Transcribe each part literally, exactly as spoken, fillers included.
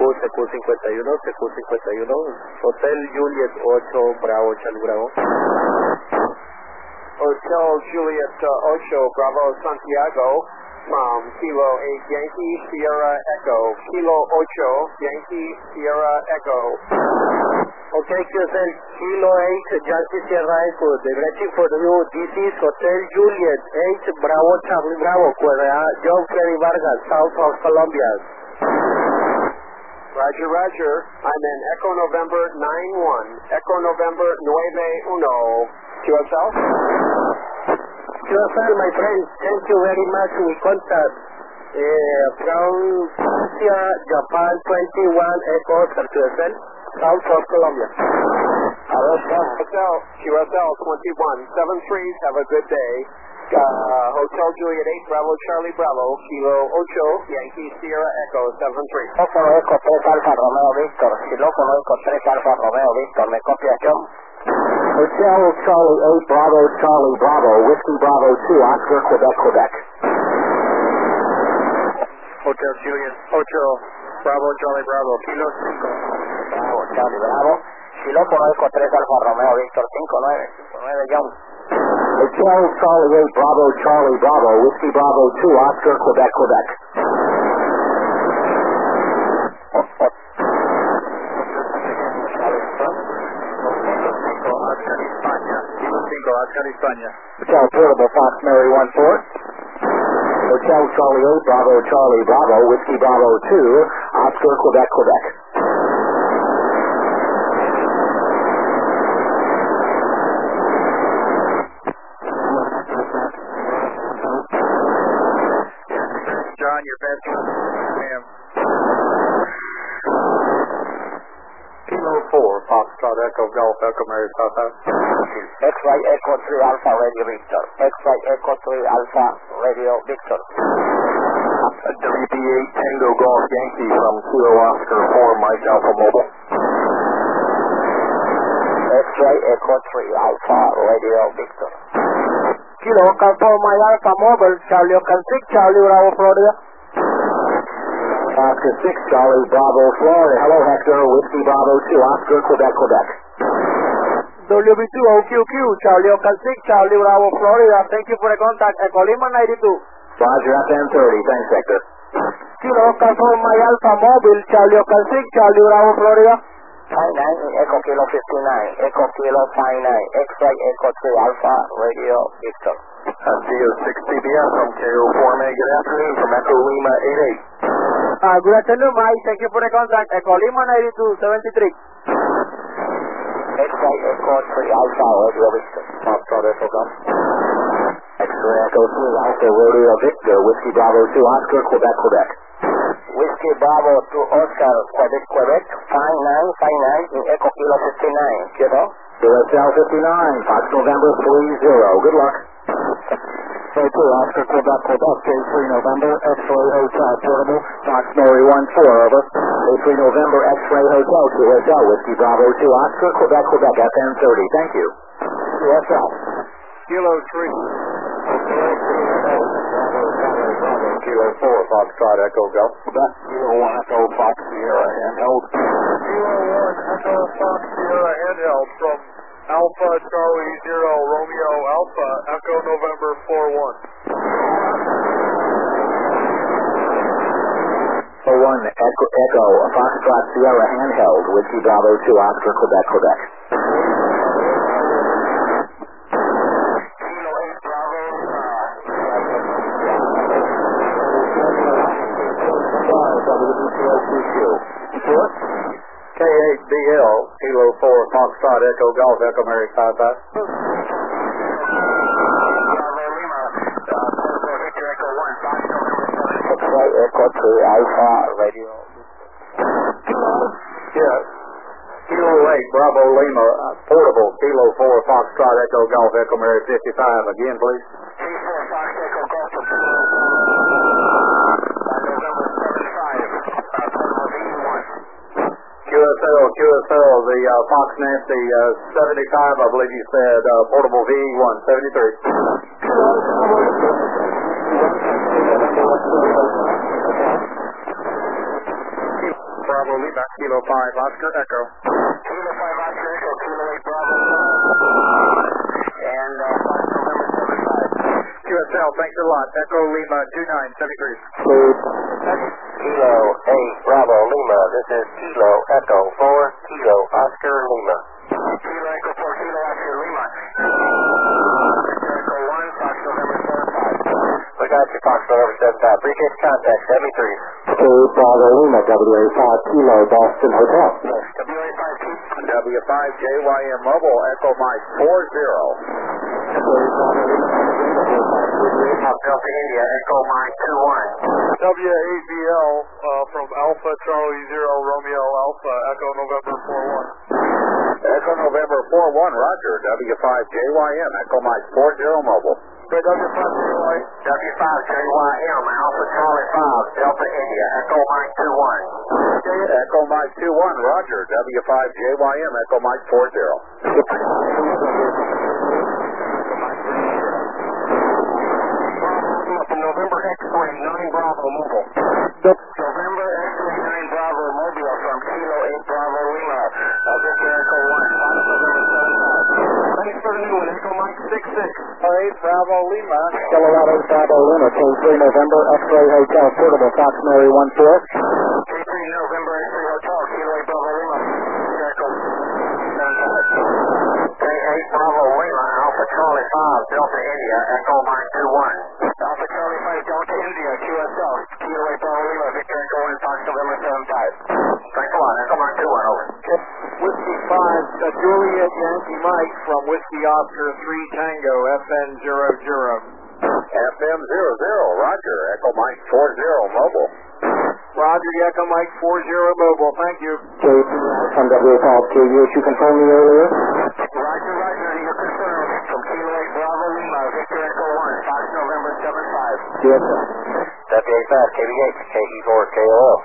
C Q cincuenta y uno, C Q cincuenta y uno, Hotel Juliet ocho, Bravo, Charlie Bravo. Hotel Juliet uh, ocho, Bravo, Santiago, um, Kilo eight, Yankee, Sierra, Echo, Kilo ocho, Yankee, Sierra, Echo. Okay, Q S L, Kilo eight, Yankee, Sierra, Echo, they're waiting for you. This is Hotel Juliet eight, Bravo, Charlie Bravo, Cuerda, John Freddy Vargas, south of Colombia. Roger, Roger. I'm in Echo November nine one, Echo November nueve uno. Q S L? Q S L, my friend, thank you very much. We contact uh, from Asia, Japan, twenty-one Echo, Q S L, south of Colombia. Hello, Q S L, Q S L twenty-one, seven three, have a good day. Uh, Hotel Juliet eight, Bravo, Charlie Bravo, Kilo ocho, Yankee, Sierra, Echo, seven three. Teléfono Eco tres Alfa Romeo Víctor, Teléfono Eco tres Alfa Romeo Víctor, ¿me copia John? Hotel Charlie eight, Bravo, Charlie Bravo, Whiskey Bravo two, Oscar, Quebec, Quebec. Hotel Juliet ocho, Bravo, Charlie Bravo, Kilo cinco. Bravo, Charlie Bravo, Teléfono Eco tres Alfa Romeo Víctor, cinco nueve, cinco nueve John. Hotel Charlie eight, Bravo, Charlie Bravo, Whiskey Bravo two, Oscar, Quebec, Quebec. Oscar, España. Hotel Portable, Fox Mary one four. Hotel Charlie eight, Bravo, Charlie Bravo, Whiskey Bravo two, Oscar, Quebec, Quebec. John, your best ma'am. Kilo four, Foxtrot Echo Golf Echo Mary Papa. X-Ray Echo three Alpha Radio Victor, X-Ray Echo three Alpha Radio Victor. W B eight Tango Golf Yankee from Kilo Oscar four Mike Alpha Mobile. X-Ray Echo three Alpha Radio Victor. Kilo Control My Alpha Mobile, Charlie Ocan six, Charlie Bravo, Florida. Oscar six, Charlie Bravo, Florida. Hello, Hector, Whiskey Bravo two, Oscar, Quebec, Quebec. W B two O Q Q, Charlie Ocan six, Charlie Bravo, Florida. Thank you for the contact. Echo Lima ninety-two. Roger, F M thirty. Thanks, Hector. Kilo Control My Alpha Mobile, Charlie Ocan six, Charlie Bravo, Florida. five nine, Echo Kilo fifty-nine, Echo Kilo five nine, X-Ray Echo three Alpha Radio Victor. D O six C B S from K O four May. Good afternoon from Echo Lima eight eight. Uh, good afternoon, Mike. Thank you for the contact. Echo Lima ninety-two seventy-three. X-Ray Echo three Alpha Radio Victor. Foxtrot Echo Golf. X-Ray Echo three, Alpha Radio Victor, Whiskey Bravo two, Oscar, Quebec, Quebec. Whiskey Bravo two Oscar, Quebec, Quebec, five nine five nine in Echo Kilo fifty-nine, kiddo. U S L fifty-nine, Fox November three zero. Good luck. K two, Oscar, Quebec, Quebec, K three November, X-Ray Hotel Portable, Fox Mary one four, over. K three November, X-Ray Hotel, Q S L, Whiskey Bravo two, Oscar, Quebec, Quebec, F M thirty. Thank you. Q S L. Kilo three. Kilo four, Foxtrot Echo Golf. Quebec, Kilo one, Echo Fox Sierra, handheld. Kilo one, Echo Fox Sierra handheld from Alpha Charlie zero Romeo Alpha Echo November four one. So one, Echo, Echo, Foxtrot Sierra handheld, Whiskey Bravo two, Oscar, Quebec, Quebec. K eight B L, Kilo four, Foxtrot Echo Golf Echo Mary five five. X-Ray Echo three Alpha Radio. Yes. Kilo eight, Bravo Lima, uh, Portable, Kilo four, Foxtrot Echo Golf Echo Mary fifty-five. Again, please. T four Fox Echo Golf. Q S L, Q S L, the uh, Fox Nancy uh, seventy-five, I believe you said, uh, Portable V one seventy-three. Bravo Kilo five Oscar Echo. Kilo five Oscar Echo, Kilo eight Bravo. And uh, Fox November seven five. Q S L, thanks a lot. Echo Lima two nine seven three. Kilo eight Bravo Lima, this is Kilo Echo four, Kilo Oscar Lima. Kilo Echo four, Kilo Oscar Lima. Echo one, Fox November seven five. We got you, Fox November seven five. Appreciate the contact, seventy-three. two Bravo Lima, W A five Kilo Boston Hotel. W A five Kilo. W five J Y M Mobile, Echo Mike four zero. Delta India, Echo Mike two one. W eight B L uh, from Alpha Charlie Zero Romeo Alpha, Echo November four one. Echo November four one, Roger. W five J Y M, Echo Mike four zero Mobile. W five J Y. W five J Y M, Alpha Charlie five, Delta India, Echo Mike two one. Echo Mike two one, Roger. W five J Y M, Echo Mike four zero. November X-ray nine Bravo Mobile. November X-ray nine Bravo Mobile from Kilo eight Bravo Lima. Uh, Victor Echo one, Fox November seven five. Thanks for the new one, Echo Mike six six. eight Bravo Lima. Colorado Bravo Lima, K three November X-ray Hotel, Portable, Fox Mary one four. K three November X-ray Hotel, Kilo eight Bravo Lima. Echo seven five. K eight Bravo Lima, Alpha Charlie five, Delta India, Echo Mike two one. Alpha Charlie five, Delta India, Q S L, Kilo eight Bravo Lima, Victor Echo one, Fox November seven five. Thanks a lot, Echo Mike two one, over. Whiskey five, uh, Juliet Yankee Mike from Whiskey Oscar three Tango, F N zero zero. F M zero zero, Roger. Echo Mike four zero Mobile. Roger, Echo Mike four zero Mobile, thank you. From W five K U, you confirmed me earlier? Roger, Roger, you're confirmed from Kilo eight Bravo Lima, Victor Echo one, Fox November seven five. Yes, sir. W A five, K B H, K E four, K O L.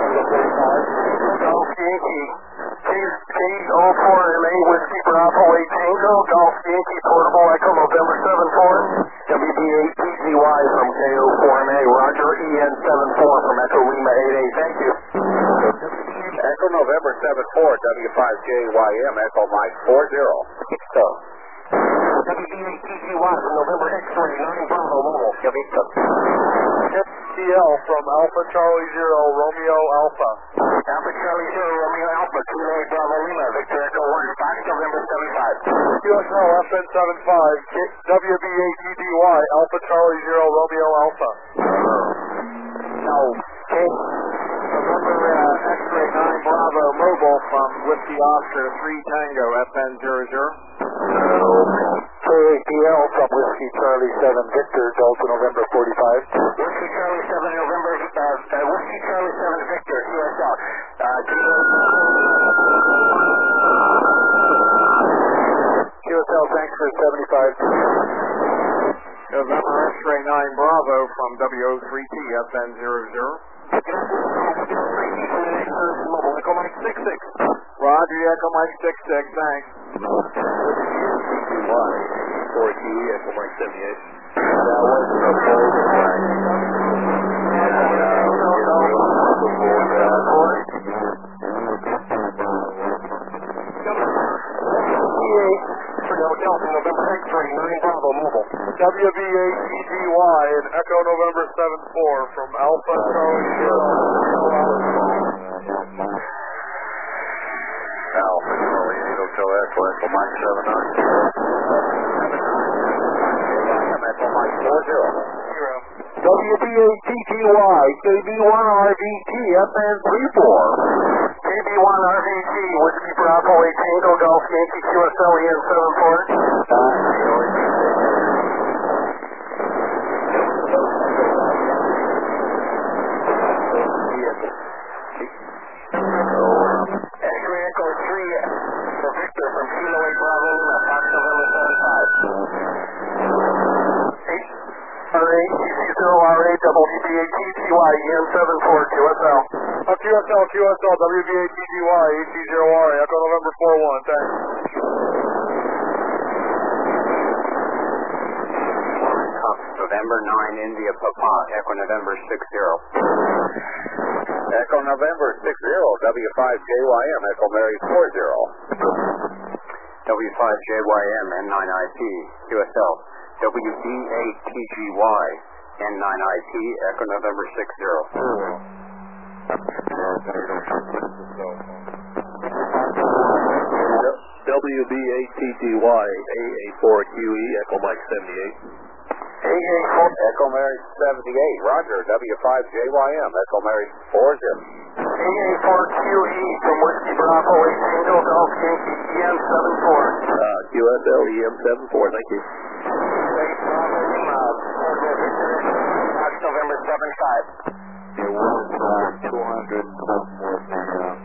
Golf Yankee, K O four M A, Whiskey Bravo eight Tango, Golf Yankee Portable, Echo November seven four. W B eight P G Y from K O four M A, Roger, E N seven four from Echo Lima eight eight, thank you. Echo November seven four, W five J Y M, Echo Mike four zero. So, W B eight P G Y from November X-ray nine Bravo Mobile, Yavito. T L from Alpha Charlie Zero Romeo Alpha. Alpha Charlie Zero Romeo Alpha, Kilo eight Bravo Lima, Victor Echo one, Fox November seven five. Q S L F N seven five, W B eight T D Y, Alpha Charlie Zero Romeo Alpha. No. Okay. November uh, X-ray nine Bravo Mobile from Whiskey Oscar three Tango, F N zero zero. K eight B L from Whiskey Charlie seven Victor, Delta November forty-five. Whiskey Charlie seven November, uh, uh, Whiskey Charlie seven Victor, Q S L. Uh, Q S L, thanks for seventy-five. November X-ray nine Bravo from W O three T, F N zero zero. Echo Mike six six. Roger, Echo Mike six six, thanks. four T, Echo Mike seventy-eight. That was the November X-ray nine Bravo Mobile. W B eight T G Y and Echo November seven four from Alpha Charlie Zero. Alpha Charlie eight Hotel Echo, Echo Mike seven nine. Echo Mike four zero. W B eight T G Y, K B one R V T, F N three four. K B one R V T, Whiskey Bravo eight Tango, Golf Yankee Q S L E N seven four. X-ray Echo three for Victor from Kilo eight Bravo Lima, Fox November seven five. R eight T C zero R eight W B eight T G Y E N seven four Q S L. Uh, Q S L, Q S L, W B eight T G Y, A T zero R, Echo November four one, thanks. November nine India Papa, Echo November six zero. Echo November six zero, W five J Y M, Echo Mary four zero. W five J Y M, N nine I P, Q S L. W B eight T G Y, N nine I P, Echo November six zero. W B eight T G Y, A A four Q E, Echo Mike seventy-eight. A A four, Echo Mary seventy-eight, Roger, W five J Y M, Echo Mary four zero. A A four Q E from Whiskey Bravo eight Tango Golf Yankee E M seven four. Uh, Q S L E M seven four, thank you. eight Bravo Lima, Portable Victor, Fox November seven five. It was uh, two hundred more than uh,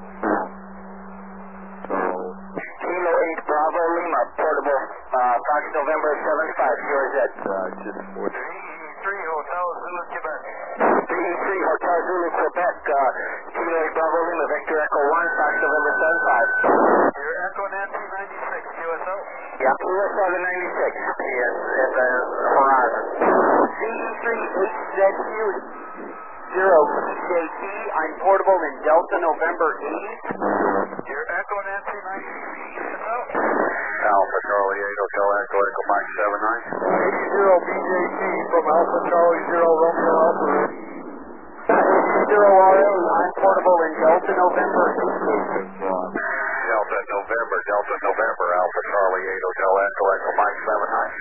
so Kilo eight Bravo Lima, Portable, uh, Fox November seven five, Q R Z. uh, just for D E three Hotel Zulu, Quebec. D E three Hotel Zulu, Quebec, uh, Kilo eight Bravo Lima, Victor Echo one, Fox November seven five. Your Echo Nancy ninety-six, Q S O? Yeah, Q S O the ninety-six. Yes, at the horizon. D E three H Z Q zero P J T, I'm portable in Delta November eight. Your Echo Nancy ninety-three, Q S O? Alpha Charlie eight, Hotel Echo, Echo Mike seven nine. eighty B J T from Alpha Charlie zero Romeo Alpha. eighty R A, I'm portable in Delta November eight. Delta November, Delta November, Alpha Charlie eight, Hotel Echo, Echo Mike seven nine.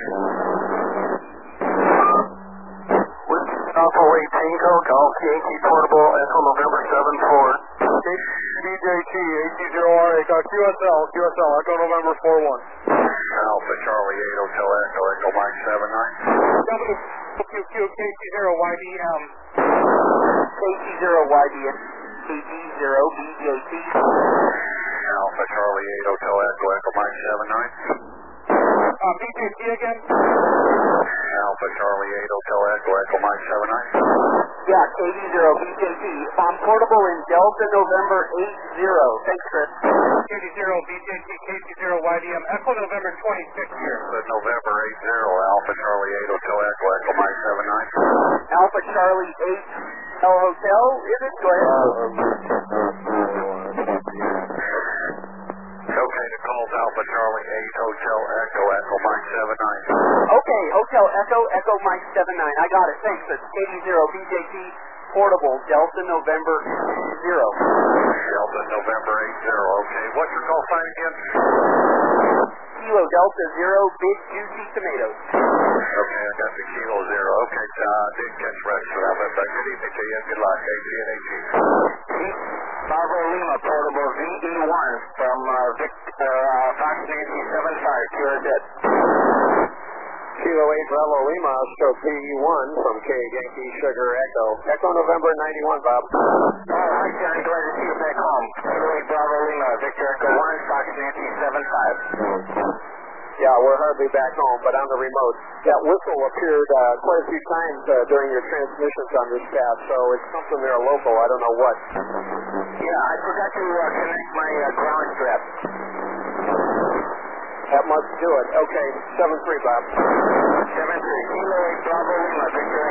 Alpha eight Tango, Golf Yankee portable, Echo November seven four. B J T, eighty R A, Q S L, Q S L, Echo November four one. Alpha Charlie eight, Hotel Echo, Echo Mike seven nine. W Q Q K T zero Y D M. K T zero Y D M. K T zero B J T. Alpha Charlie eight, Hotel Echo, Echo Mike seven nine. Uh, B J T again? Alpha Charlie eight, Hotel Echo, Echo Mike seven nine. Yeah, K T zero B J T. I'm portable in Delta November eight zero. Thanks, Chris. K T zero B J T, K T zero Y D M, Echo November twenty-six here. November eight zero, Alpha Charlie eight, Hotel Echo, Echo Mike seven nine. Alpha Charlie eight, L Hotel, is it? Go ahead. Okay, the call's Alpha Charlie eight, Hotel Echo, Echo Mike seven nine. Okay, Hotel Echo, Echo Mike seven nine. I got it. Thanks. It's K T zero B J T, portable, Delta November zero. Delta November eight zero, okay. What's your call sign again? Kilo Delta zero, big juicy tomatoes. Okay, I got the Kilo zero. Okay, uh, didn't catch rest for that, but good evening to you. Good luck, A G and A G. Bravo Lima, portable V E one from uh, Victor, uh, Fox Nancy seven five, Q R Z. Kilo eight Bravo Lima, stroke P E one from K Yankee Sugar Echo. Echo November ninety-one, Bob. Oh, hi, John. Glad to see you back home. Kilo eight Bravo Lima, Victor Echo one, Fox Nancy seven five. Yeah, we're hardly back home, but on the remote. That whistle appeared uh, quite a few times uh, during your transmissions on this path, so it's something there local. I don't know what. Yeah, I forgot to uh, connect my uh, ground strap. That must do it. Okay, seven three, Bob. seven three, Kilo eight Bravo Lima, Victor